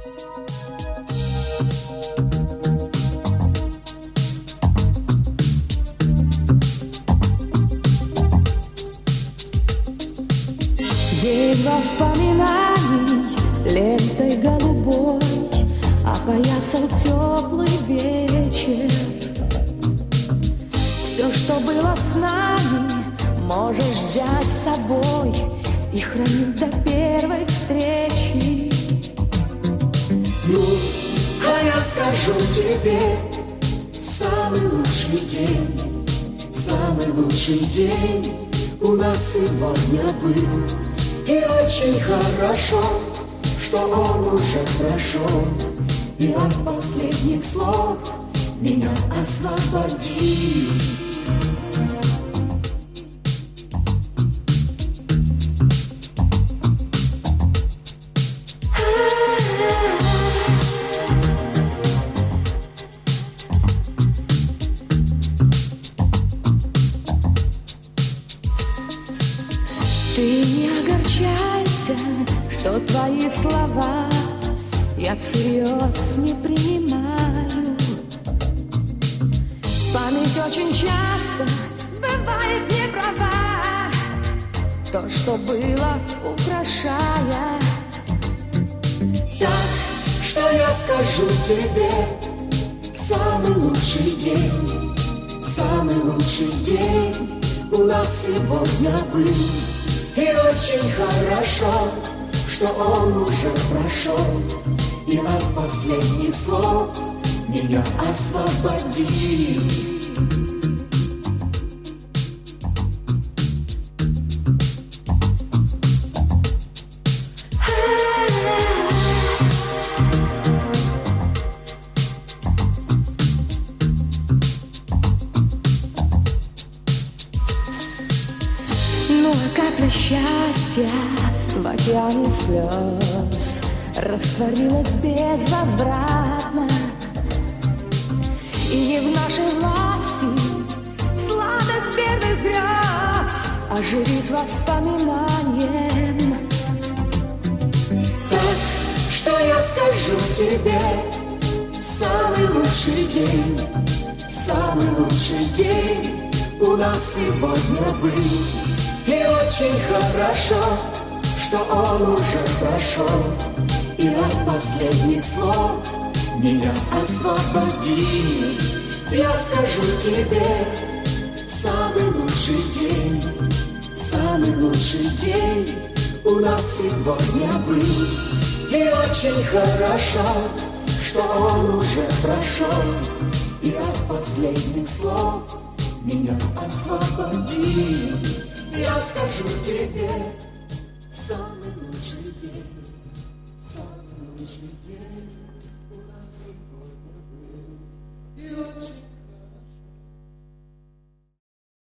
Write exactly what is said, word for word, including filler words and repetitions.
День воспоминаний лентой голубой опоясал теплый вечер. Все, что было с нами, можешь взять с собой и хранить до первой встречи. Ну, а я скажу тебе, самый лучший день, самый лучший день у нас сегодня был. И очень хорошо, что он уже прошел, и от последних слов меня освободил. Ты не огорчайся, что твои слова я всерьез не принимаю. Память очень часто бывает не права, то, что было, украшая. Так, что я скажу тебе, самый лучший день, самый лучший день у нас сегодня был. И очень хорошо, что он уже прошел, и от последних слов меня освободил. Ну а капля счастья в океане слез растворилась безвозвратно. И не в нашей власти сладость первых грез оживит воспоминанием. Так, что я скажу тебе, самый лучший день, самый лучший день у нас сегодня был. И очень хорошо, что он уже прошел, и от последних слов меня освободил. Я скажу тебе, самый лучший день, самый лучший день у нас сегодня был. И очень хорошо, что он уже прошел, и от последних слов меня освободил. Я скажу тебе, самый лучший день, самый лучший день.